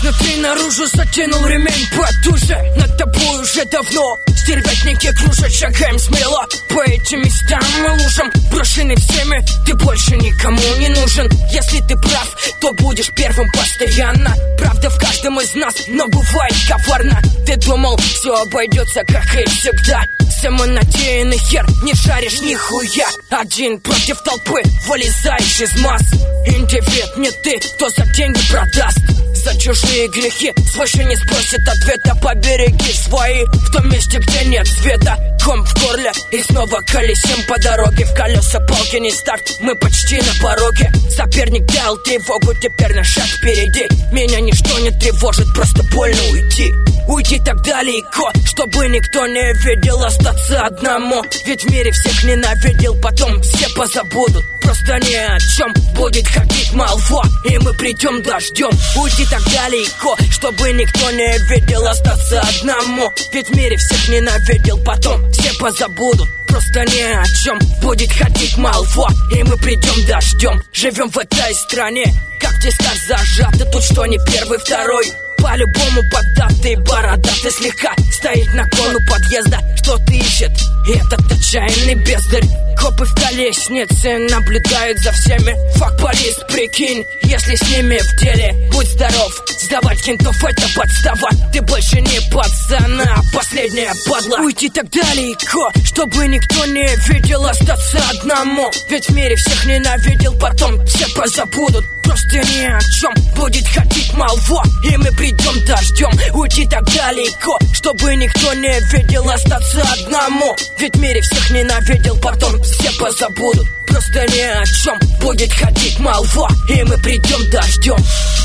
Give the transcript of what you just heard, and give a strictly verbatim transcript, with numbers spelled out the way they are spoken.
Внутри наружу затянул ремень потуже. Над тобой уже давно стервятники кружат. Шагаем смело по этим местам и лужам, брошенный всеми, ты больше никому не нужен. Если ты прав, то будешь первым постоянно. Правда в каждом из нас, но бывает коварно. Ты думал, все обойдется как и всегда. Самонадеянный хер, не шаришь нихуя. Один против толпы, вылезаешь из масс. Индивид не ты, кто за деньги продаст. За чужие грехи свыше не спросит ответа. Побереги свои в том месте, где нет света. Ком в горле и снова колесим по дороге. В колеса палки не старт, мы почти на пороге. Соперник дал тревогу, теперь на шаг впереди. Меня ничто не тревожит, просто больно уйти. Уйти так далеко, чтобы никто не видел, остаться одному. Ведь в мире всех ненавидел, потом все позабудут. Просто ни о чем будет ходить молва, и мы придем дождем. Уйти так далеко, чтобы никто не видел, остаться одному. Ведь в мире всех ненавидел, потом все позабудут. Просто ни о чем будет ходить молва, и мы придем дождем. Живем в этой стране, как тиска зажата. Тут что не первый, второй. По-любому поддатый, бородатый слегка стоит на кону подъезда, что-то ищет этот отчаянный бездарь. Копы в колеснице наблюдают за всеми. Фак полис, прикинь, если с ними в деле. Будь здоров, сдавать кентов это подстава. Ты больше не пацан, а последняя падла. Уйти так далеко, чтобы никто не видел, остаться одному. Ведь в мире всех ненавидел, потом все позабудут. Просто ни о чем будет ходить молва, и мы придем дождем. Уйти так далеко, чтобы никто не видел, остаться одному. Ведь в мире всех ненавидел, потом все позабудут. Просто ни о чем будет ходить молва, и мы придем дождем.